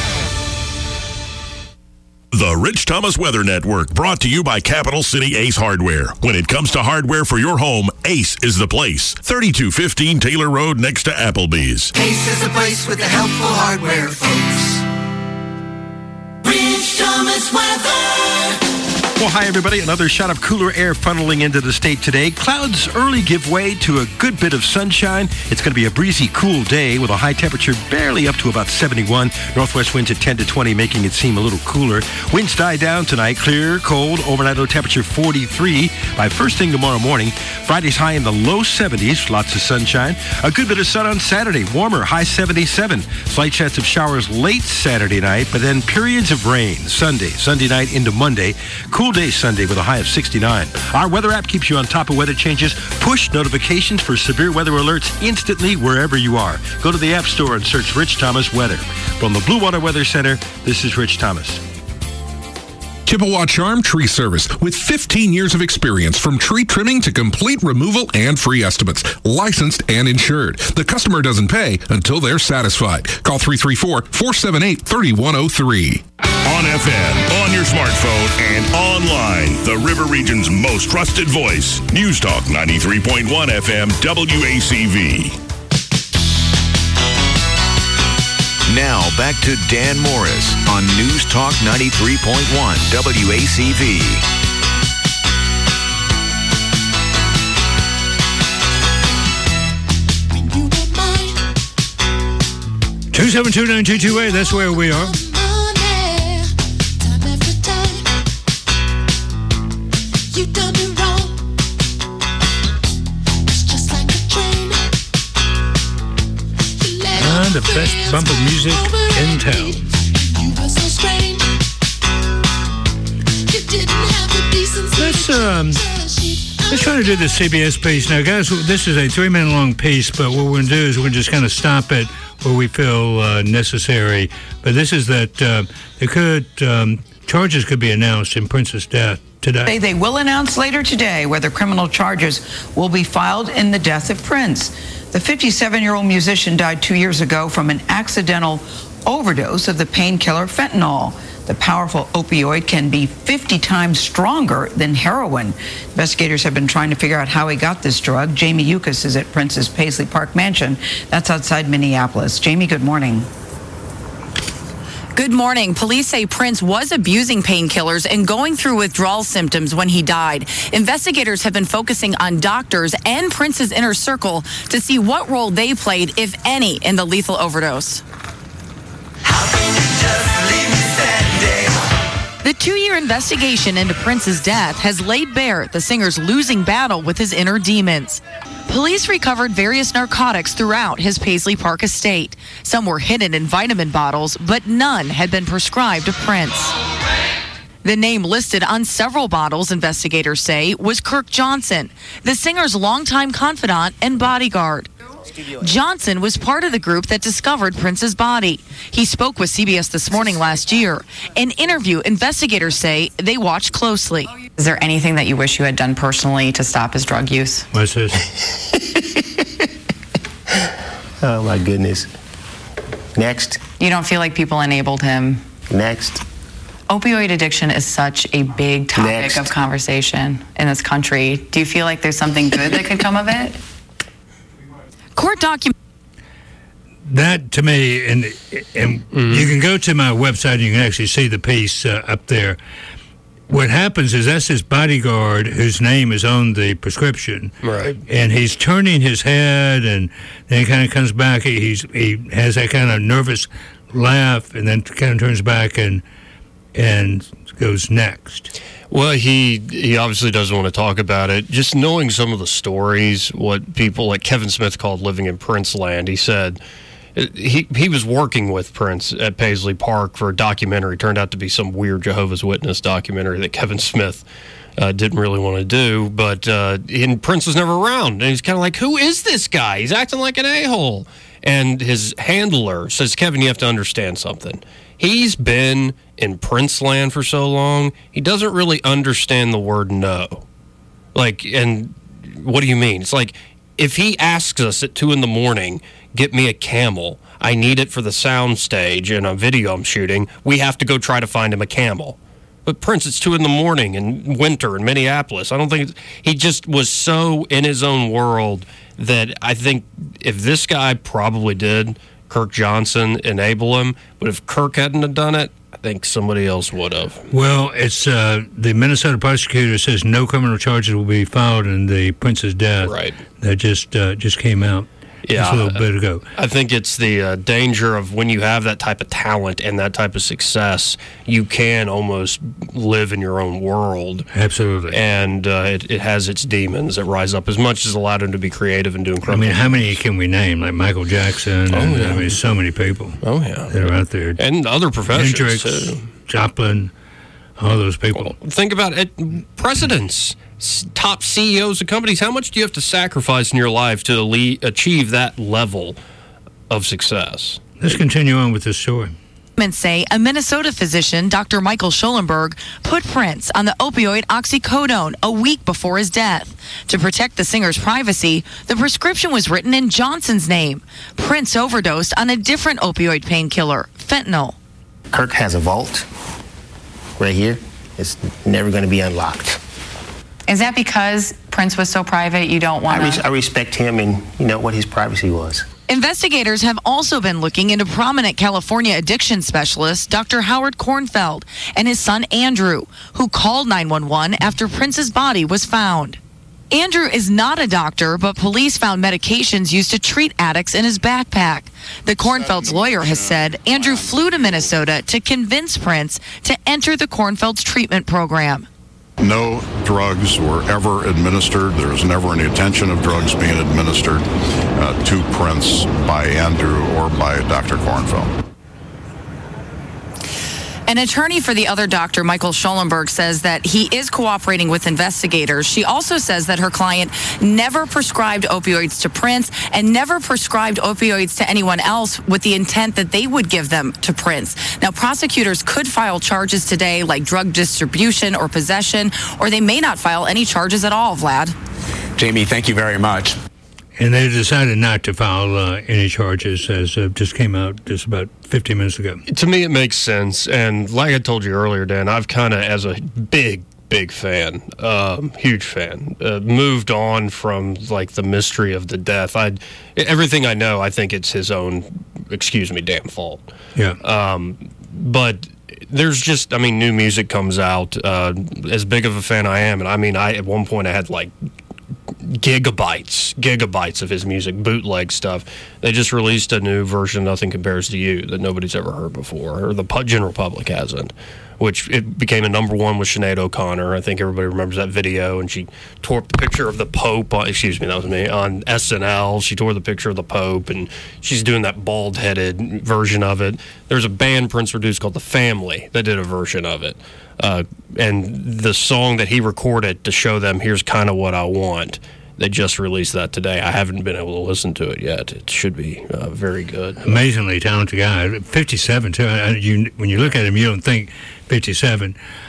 The Rich Thomas Weather Network, brought to you by Capital City Ace Hardware. When it comes to hardware for your home, Ace is the place. 3215 Taylor Road next to Applebee's. Ace is the place with the helpful hardware, folks. Rich Thomas Weather. Well, hi, everybody. Another shot of cooler air funneling into the state today. Clouds early give way to a good bit of sunshine. It's going to be a breezy, cool day with a high temperature barely up to about 71. Northwest winds at 10 to 20, making it seem a little cooler. Winds die down tonight. Clear, cold, overnight low temperature 43 by first thing tomorrow morning. Friday's high in the low 70s. Lots of sunshine. A good bit of sun on Saturday. Warmer, high 77. Slight chance of showers late Saturday night, but then periods of rain Sunday night into Monday. Cool day Sunday with a high of 69. Our weather app keeps you on top of weather changes. Push notifications for severe weather alerts instantly wherever you are. Go to the App Store and search Rich Thomas Weather. From the Blue Water Weather Center, this is Rich Thomas. Chippewa Charm Tree Service with 15 years of experience from tree trimming to complete removal and free estimates. Licensed and insured. The customer doesn't pay until they're satisfied. Call 334-478-3103. On FM, on your smartphone, and online. The River Region's most trusted voice. News Talk 93.1 FM WACV. Now, back to Dan Morris on News Talk 93.1 WACV. 272-9228, that's where we are. The best bumper music in town. Let's try to do the CBS piece. Now, guys, this is a 3-minute long piece, but what we're going to do is we're just kind of stop it where we feel necessary. But this is that charges could be announced in Prince's death today. They will announce later today whether criminal charges will be filed in the death of Prince. The 57-year-old musician died 2 years ago from an accidental overdose of the painkiller fentanyl. The powerful opioid can be 50 times stronger than heroin. Investigators have been trying to figure out how he got this drug. Jamie Yukas is at Prince's Paisley Park Mansion. That's outside Minneapolis. Jamie, good morning. Good morning. Police say Prince was abusing painkillers and going through withdrawal symptoms when he died. Investigators have been focusing on doctors and Prince's inner circle to see what role they played, if any, in the lethal overdose. The 2-year investigation into Prince's death has laid bare the singer's losing battle with his inner demons. Police recovered various narcotics throughout his Paisley Park estate. Some were hidden in vitamin bottles, but none had been prescribed to Prince. The name listed on several bottles, investigators say, was Kirk Johnson, the singer's longtime confidant and bodyguard. Johnson was part of the group that discovered Prince's body. He spoke with CBS This Morning last year. An interview investigators say they watched closely. Is there anything that you wish you had done personally to stop his drug use? What's this? Oh, my goodness. Next. You don't feel like people enabled him? Next. Opioid addiction is such a big topic of conversation in this country. Do you feel like there's something good that could come of it? Court document. That, to me, and you can go to my website and you can actually see the piece up there. What happens is that's his bodyguard whose name is on the prescription. Right. And he's turning his head, and then he kind of comes back. He has that kind of nervous laugh, and then kind of turns back and goes next. Well, he obviously doesn't want to talk about it. Just knowing some of the stories, what people like Kevin Smith called living in Prince land, he said he was working with Prince at Paisley Park for a documentary. It turned out to be some weird Jehovah's Witness documentary that Kevin Smith didn't really want to do. But and Prince was never around. And he's kind of like, who is this guy? He's acting like an a-hole. And his handler says, Kevin, you have to understand something. He's been in Prince land for so long, he doesn't really understand the word no. Like, and what do you mean? It's like, if he asks us at 2 a.m, get me a camel, I need it for the sound stage and a video I'm shooting, we have to go try to find him a camel. But Prince, it's 2 a.m. in winter in Minneapolis. I don't think he just was so in his own world that I think if this guy probably did Kirk Johnson enable him, but if Kirk hadn't have done it, I think somebody else would have. Well, it's the Minnesota prosecutor says no criminal charges will be filed in the Prince's death. Right. That just came out. Yeah, just a little bit ago. I think it's the danger of when you have that type of talent and that type of success, you can almost live in your own world. Absolutely. And it has its demons that rise up as much as allowed him to be creative and doing criminal. I mean, how many can we name? Like Michael Jackson. I mean, so many people. Oh, yeah. That are out there. And other professions, Hendrix, too. Joplin, all those people. Well, think about it. Presidents, top CEOs of companies, how much do you have to sacrifice in your life to achieve that level of success? Let's continue on with this story. Say a Minnesota physician, Dr. Michael Schollenberg, put Prince on the opioid oxycodone a week before his death. To protect the singer's privacy, the prescription was written in Johnson's name. Prince overdosed on a different opioid painkiller, fentanyl. Kirk has a vault right here. It's never going to be unlocked. Is that because Prince was so private you don't want to? I respect him and, what his privacy was. Investigators have also been looking into prominent California addiction specialist Dr. Howard Kornfeld and his son Andrew, who called 911 after Prince's body was found. Andrew is not a doctor, but police found medications used to treat addicts in his backpack. The Kornfeld's lawyer has said Andrew flew to Minnesota to convince Prince to enter the Kornfeld's treatment program. No drugs were ever administered. There was never any intention of drugs being administered to Prince by Andrew or by Dr. Kornfeld. An attorney for the other doctor, Michael Schollenberg, says that he is cooperating with investigators. She also says that her client never prescribed opioids to Prince and never prescribed opioids to anyone else with the intent that they would give them to Prince. Now, prosecutors could file charges today like drug distribution or possession, or they may not file any charges at all, Vlad. Jamie, thank you very much. And they decided not to file any charges, as just came out just about 15 minutes ago. To me, it makes sense. And like I told you earlier, Dan, I've kind of, as a big fan, huge fan, moved on from like the mystery of the death. Everything I know, I think it's his own, damn fault. Yeah. But there's just, new music comes out. As big of a fan I am, and at one point I had like gigabytes of his music, bootleg stuff. They just released a new version, Nothing Compares to You, that nobody's ever heard before, or the general public hasn't, which it became a number one with Sinead O'Connor. I think everybody remembers that video, and she tore up the picture of the Pope, on SNL. She tore the picture of the Pope, and she's doing that bald-headed version of it. There's a band Prince produced called The Family that did a version of it. And the song that he recorded to show them, here's kind of what I want, they just released that today. I haven't been able to listen to it yet. It should be very good. Amazingly talented guy. 57, too. When you look at him, you don't think 57.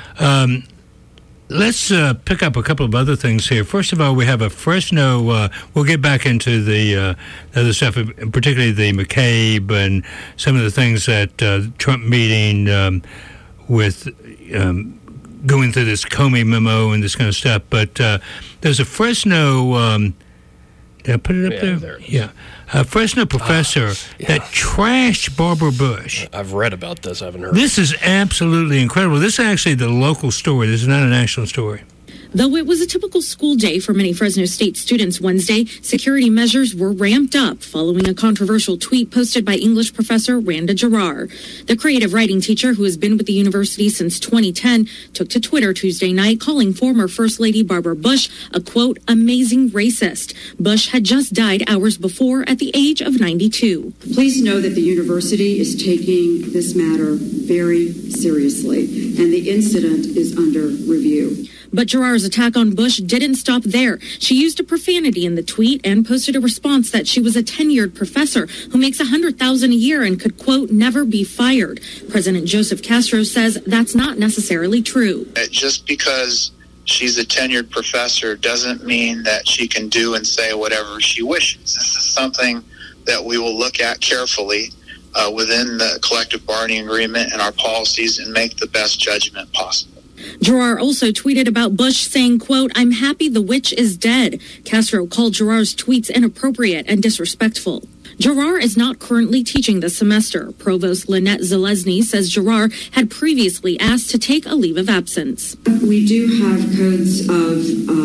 Let's pick up a couple of other things here. First of all, we have a Fresno. We'll get back into the other stuff, particularly the McCabe and some of the things that Trump meeting with going through this Comey memo and this kind of stuff. But there's a Fresno, did I put it up there? Yeah. A Fresno professor that trashed Barbara Bush. I've read about this. I haven't heard. This is absolutely incredible. This is actually the local story. This is not a national story. Though it was a typical school day for many Fresno State students Wednesday, security measures were ramped up following a controversial tweet posted by English professor Randa Jarrar. The creative writing teacher, who has been with the university since 2010, took to Twitter Tuesday night calling former First Lady Barbara Bush a, quote, amazing racist. Bush had just died hours before at the age of 92. Please know that the university is taking this matter very seriously, and the incident is under review. But Jarrar's attack on Bush didn't stop there. She used a profanity in the tweet and posted a response that she was a tenured professor who makes $100,000 a year and could, quote, never be fired. President Joseph Castro says that's not necessarily true. Just because she's a tenured professor doesn't mean that she can do and say whatever she wishes. This is something that we will look at carefully within the collective bargaining agreement and our policies and make the best judgment possible. Jarrar also tweeted about Bush saying, quote, I'm happy the witch is dead. Castro called Jarrar's tweets inappropriate and disrespectful. Giroir is not currently teaching this semester. Provost Lynette Zalesny says Giroir had previously asked to take a leave of absence. We do have codes of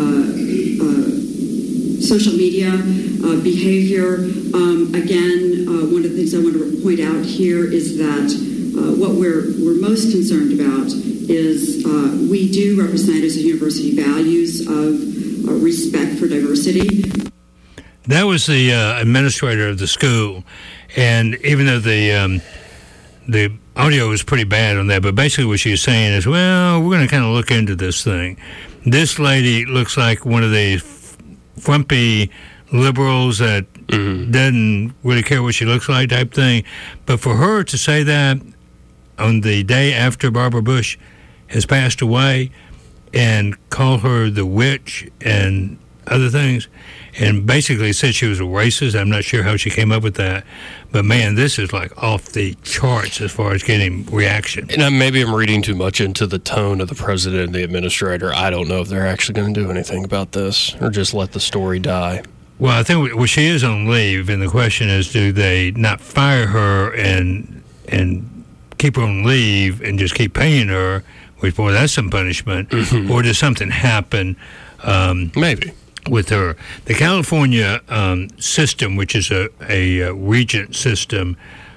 social media behavior. Again, one of the things I want to point out here is that what we're most concerned about is we do represent as a university values of respect for diversity. That was the administrator of the school, and even though the audio was pretty bad on that, but basically what she was saying is, well, we're going to kind of look into this thing. This lady looks like one of the frumpy liberals that doesn't really care what she looks like type thing. But for her to say that on the day after Barbara Bush has passed away and call her the witch and other things, and basically said she was a racist. I'm not sure how she came up with that. But, man, this is, like, off the charts as far as getting reaction. And maybe I'm reading too much into the tone of the president and the administrator. I don't know if they're actually going to do anything about this or just let the story die. Well, I think she is on leave, and the question is, do they not fire her and keep her on leave and just keep paying her, which, boy, that's some punishment, or does something happen? Maybe. With her. The California system, which is a regent system,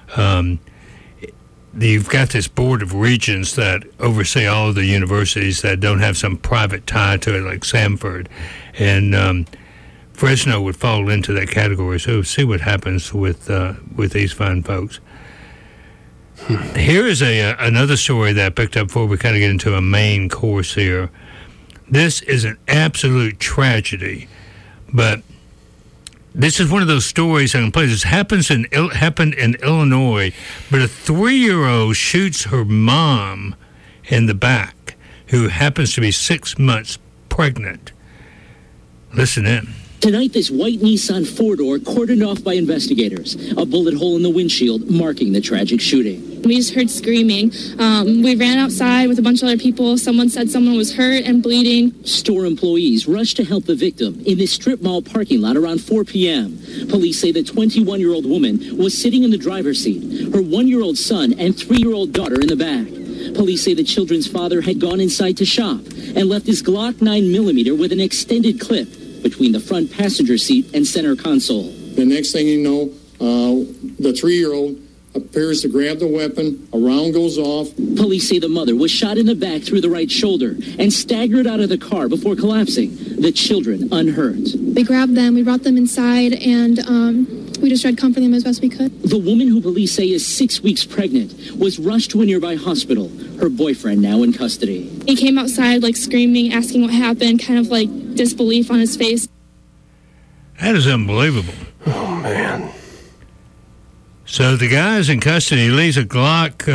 you've got this board of regents that oversee all of the universities that don't have some private tie to it, like Samford. And Fresno would fall into that category. So see what happens with these fine folks. Here is another story that I picked up before we kind of get into a main course here. This is an absolute tragedy, but this is one of those stories I can play. This happened in Illinois, but a 3-year-old shoots her mom in the back, who happens to be 6 months pregnant. Listen in. Tonight, this white Nissan four-door cordoned off by investigators. A bullet hole in the windshield marking the tragic shooting. We just heard screaming. We ran outside with a bunch of other people. Someone said someone was hurt and bleeding. Store employees rushed to help the victim in this strip mall parking lot around 4 p.m. Police say the 21-year-old woman was sitting in the driver's seat, her 1-year-old son and 3-year-old daughter in the back. Police say the children's father had gone inside to shop and left his Glock 9mm with an extended clip between the front passenger seat and center console. The next thing you know, the 3-year-old appears to grab the weapon. A round goes off. Police say the mother was shot in the back through the right shoulder and staggered out of the car before collapsing. The children unhurt. We grabbed them, we brought them inside, and we just tried to comfort them as best we could. The woman, who police say is 6 weeks pregnant, was rushed to a nearby hospital. Her boyfriend now in custody. He came outside, like, screaming, asking what happened, kind of like disbelief on his face. That is unbelievable. Oh, man. So the guy's in custody. He leaves a Glock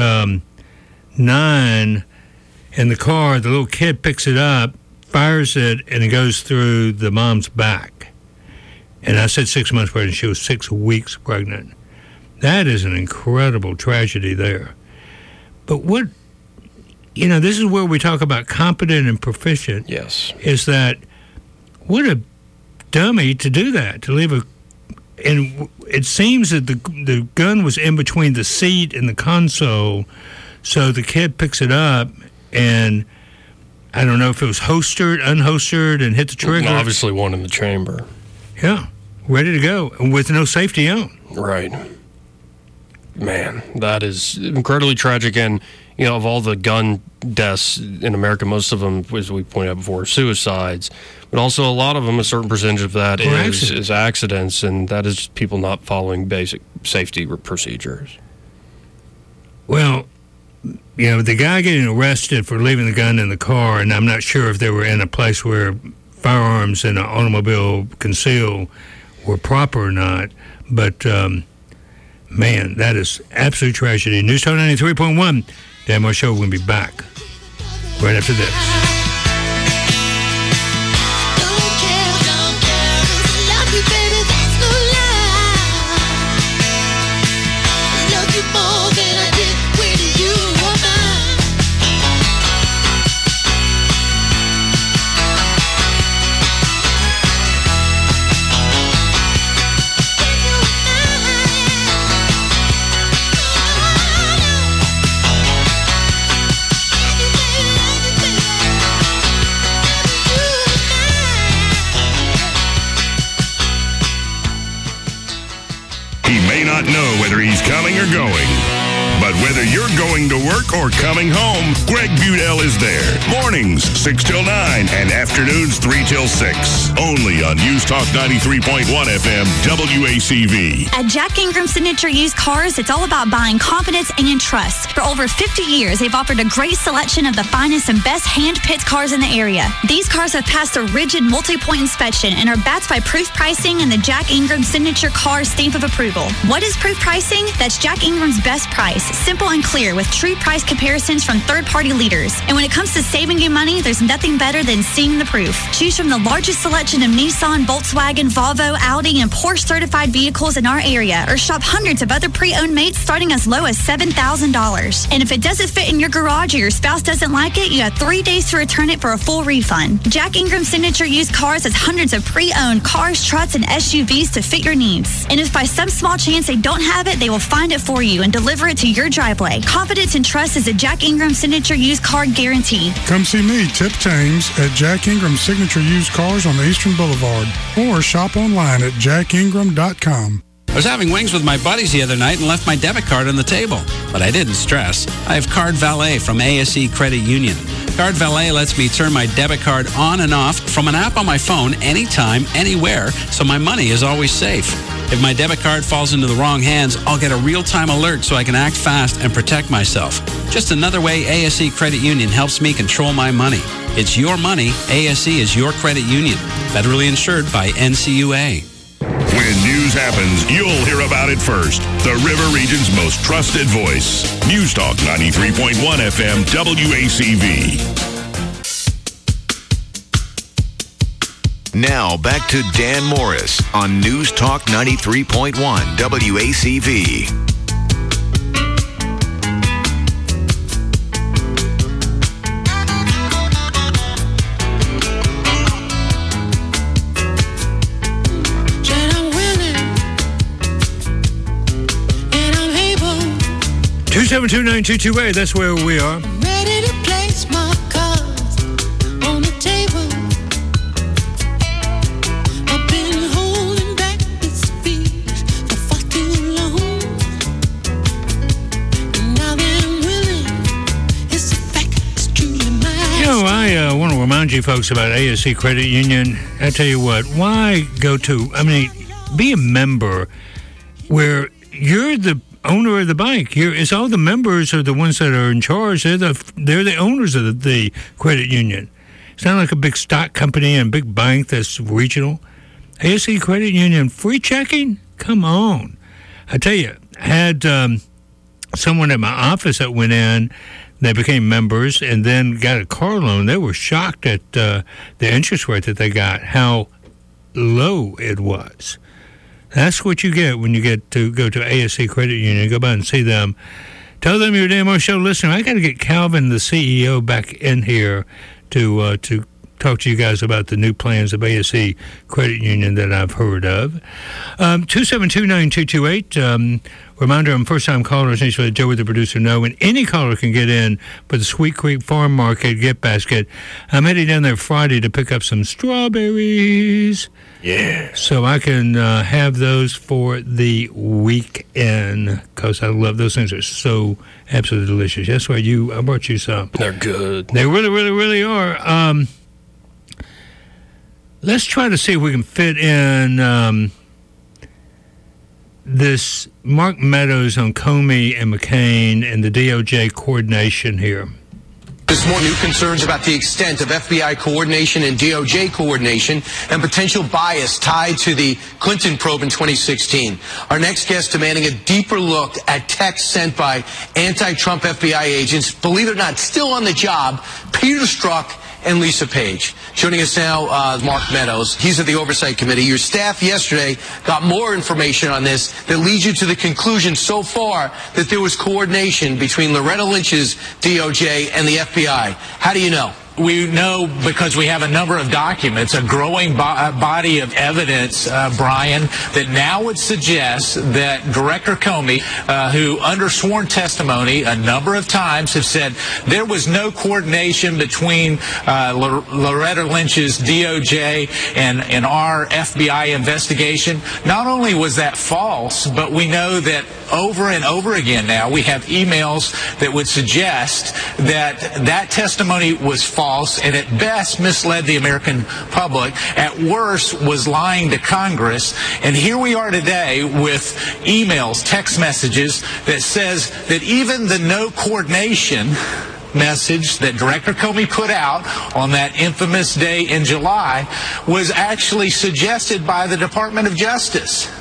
9 in the car. The little kid picks it up, fires it, and it goes through the mom's back. And I said 6 months pregnant. She was 6 weeks pregnant. That is an incredible tragedy there. But what, this is where we talk about competent and proficient. Yes. Is that what a dummy to do that, to leave a... And it seems that the gun was in between the seat and the console, so the kid picks it up, and I don't know if it was holstered, unholstered, and hit the trigger. Well, obviously one in the chamber. Yeah, ready to go, and with no safety on. Right. Man, that is incredibly tragic, and, of all the gun deaths in America, most of them, as we pointed out before, are suicides. But also a lot of them, a certain percentage of that is accidents, and that is people not following basic safety procedures. Well, the guy getting arrested for leaving the gun in the car, and I'm not sure if they were in a place where firearms in an automobile concealed were proper or not, but, man, that is absolute tragedy. News Talk 93.1, Dan Moore Show, we're going to be back right after this. know whether he's coming or going. But whether you're going to work or coming home, Greg Budell is there. Mornings, 6 till 9, and afternoons, 3 till 6. Only on News Talk 93.1 FM, WACV. At Jack Ingram Signature Used Cars, it's all about buying confidence and trust. For over 50 years, they've offered a great selection of the finest and best hand-picked cars in the area. These cars have passed a rigid multi-point inspection and are backed by proof pricing and the Jack Ingram Signature Car stamp of approval. What is proof pricing? That's Jack Ingram's best price. Simple and clear with true price comparisons from third-party leaders. And when it comes to saving you money, there's nothing better than seeing the proof. Choose from the largest selection of Nissan, Volkswagen, Volvo, Audi, and Porsche certified vehicles in our area, or shop hundreds of other pre-owned mates starting as low as $7,000. And if it doesn't fit in your garage or your spouse doesn't like it, you have 3 days to return it for a full refund. Jack Ingram Signature Used Cars has hundreds of pre-owned cars, trucks, and SUVs to fit your needs. And if by some small chance they don't have it, they will find it for you and deliver it to your driveway. Confidence and trust is a Jack Ingram Signature Used Car guarantee. Come see me, Tip James, at Jack Ingram Signature Used Cars on Eastern Boulevard, or shop online at jackingram.com. I was having wings with my buddies the other night and left my debit card on the table. But I didn't stress. I have Card Valet from ASE Credit Union. Card Valet lets me turn my debit card on and off from an app on my phone anytime, anywhere, so my money is always safe. If my debit card falls into the wrong hands, I'll get a real-time alert so I can act fast and protect myself. Just another way ASE Credit Union helps me control my money. It's your money. ASE is your credit union. Federally insured by NCUA. When news happens, you'll hear about it first. The River Region's most trusted voice. News Talk 93.1 FM, WACV. Now back to Dan Morris on News Talk 93.1 WACV. Two 272-9228, that's where we are. Ready to place my cards on the table. I've been holding back this speech for far too long. And now that I'm willing, it's a fact, it's truly mine. You know, I want to remind you folks about ASE Credit Union. I tell you what, why go to, be a member where you're the owner of the bank. It's all the members are the ones that are in charge. They're the owners of the credit union. It's not like a big stock company and a big bank that's regional. ASE Credit Union, free checking? Come on. I tell you, I had someone at my office that went in, they became members, and then got a car loan. They were shocked at the interest rate that they got, how low it was. That's what you get when you get to go to ASE Credit Union. Go by and see them. Tell them you're a Dan Morris Show listener. I got to get Calvin, the CEO, back in here to talk to you guys about the new plans of ASE Credit Union that I've heard of. 272-9228. Reminder, I'm first-time callers. Need to let Joey, the producer, know. And any caller can get in for the Sweet Creek Farm Market gift basket. I'm heading down there Friday to pick up some strawberries. Yeah. So I can have those for the weekend because I love those things. They're so absolutely delicious. That's why I brought you some. They're good. They really, really, really are. Let's try to see if we can fit in this Mark Meadows on Comey and McCain and the DOJ coordination here. This morning, new concerns about the extent of FBI coordination and DOJ coordination and potential bias tied to the Clinton probe in 2016. Our next guest demanding a deeper look at texts sent by anti-Trump FBI agents, believe it or not, still on the job, Peter Strzok and Lisa Page. Joining us now, Mark Meadows. He's at the Oversight Committee. Your staff yesterday got more information on this that leads you to the conclusion so far that there was coordination between Loretta Lynch's DOJ and the FBI. How do you know? we know because we have a number of documents, a growing body of evidence, Brian, that now would suggest that Director Comey, who under sworn testimony a number of times have said there was no coordination between Loretta Lynch's DOJ and our FBI investigation. Not only was that false, but we know that over and over again now we have emails that would suggest that testimony was false and at best misled the American public, at worst was lying to Congress. And here we are today with emails, text messages that says that even the no coordination message that Director Comey put out on that infamous day in July was actually suggested by the Department of Justice.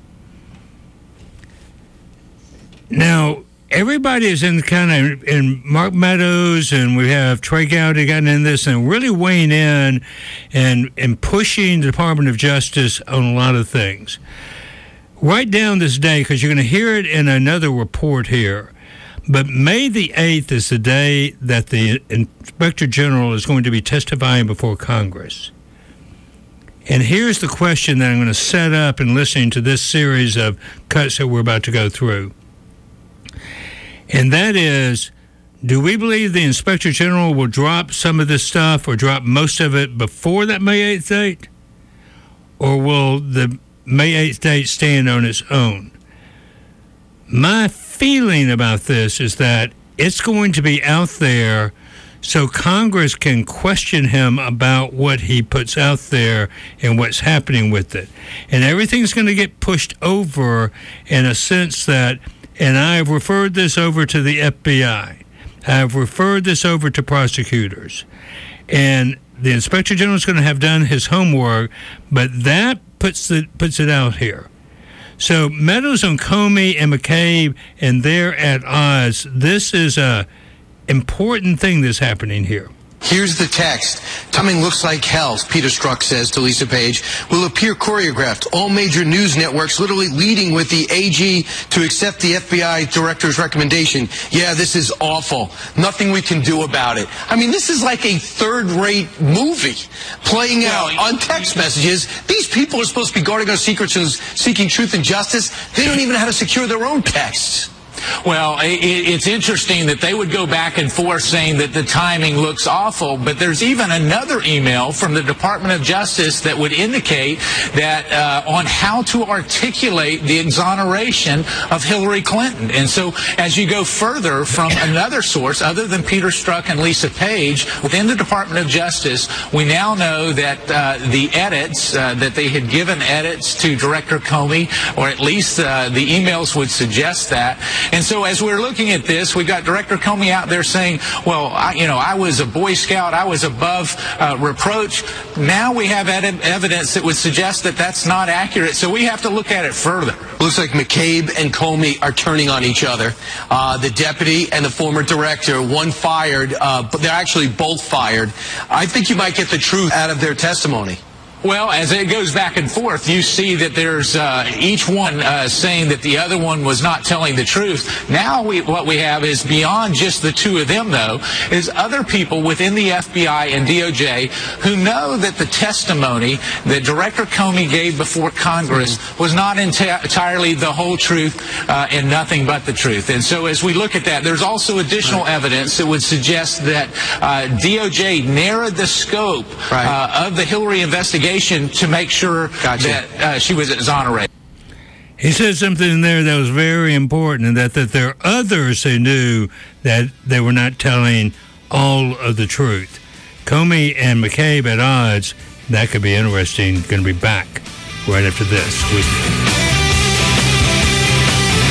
Now, everybody is in Mark Meadows, and we have Trey Gowdy gotten in this and really weighing in and pushing the Department of Justice on a lot of things. Write down this day because you're going to hear it in another report here. But May the 8th is the day that the Inspector General is going to be testifying before Congress. And here's the question that I'm going to set up in listening to this series of cuts that we're about to go through. And that is, do we believe the Inspector General will drop some of this stuff or drop most of it before that May 8th date? Or will the May 8th date stand on its own? My feeling about this is that it's going to be out there so Congress can question him about what he puts out there and what's happening with it. And everything's going to get pushed over in a sense that, and I've referred this over to the FBI. I've referred this over to prosecutors. And the Inspector General is going to have done his homework, but that puts it out here. So Meadows on Comey and McCabe, and they're at odds. This is a important thing that's happening here. Here's the text. Timing looks like hell, Peter Strzok says to Lisa Page, will appear choreographed. All major news networks literally leading with the AG to accept the FBI director's recommendation. Yeah, this is awful. Nothing we can do about it. I mean, this is like a third-rate movie playing out on text messages. These people are supposed to be guarding our secrets and seeking truth and justice. They don't even know how to secure their own texts. Well, it's interesting that they would go back and forth saying that the timing looks awful, but there's even another email from the Department of Justice that would indicate that on how to articulate the exoneration of Hillary Clinton. And so as you go further from another source other than Peter Strzok and Lisa Page, within the Department of Justice, we now know that the edits, that they had given edits to Director Comey, or at least the emails would suggest that. And so as we're looking at this, we got Director Comey out there saying, well, I was a Boy Scout. I was above reproach. Now we have evidence that would suggest that that's not accurate. So we have to look at it further. Looks like McCabe and Comey are turning on each other. The deputy and the former director, one fired, but they're actually both fired. I think you might get the truth out of their testimony. Well, as it goes back and forth, you see that there's each one saying that the other one was not telling the truth. Now what we have is beyond just the two of them, though, is other people within the FBI and DOJ who know that the testimony that Director Comey gave before Congress was not entirely the whole truth and nothing but the truth. And so as we look at that, there's also additional evidence that would suggest that DOJ narrowed the scope of the Hillary investigation to make sure that she was exonerated. He said something in there that was very important, and that there are others who knew that they were not telling all of the truth. Comey and McCabe at odds. That could be interesting. Going to be back right after this with you.